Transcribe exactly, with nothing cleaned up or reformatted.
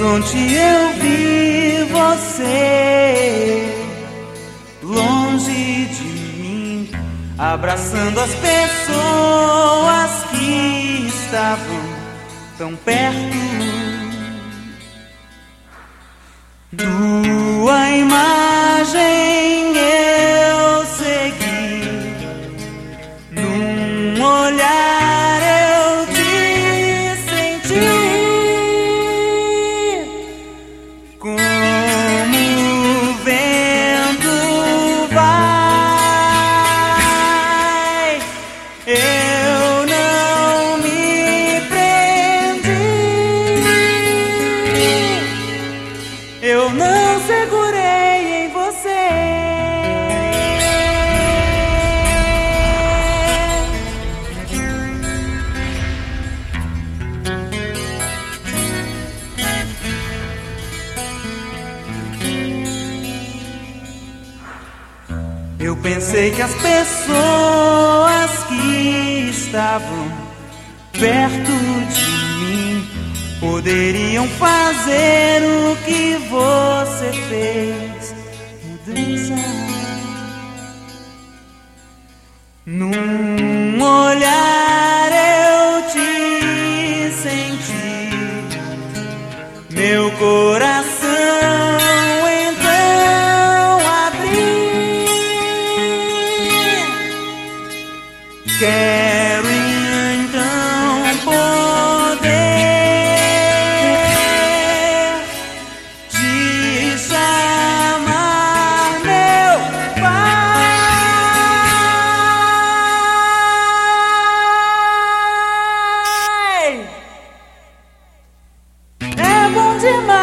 horizonte eu vi você, longe de mim, abraçando as pessoas que estavam tão perto. Tua imagem eu segui, num olhar eu te senti, como o vento vai. Eu não me prendi, eu não segurei em você. Eu pensei que as pessoas que estavam perto de mim poderiam fazer o que você fez, mudança. Num olhar eu te senti, meu coração então abri. Quero então poder te chamar meu pai. É bom demais.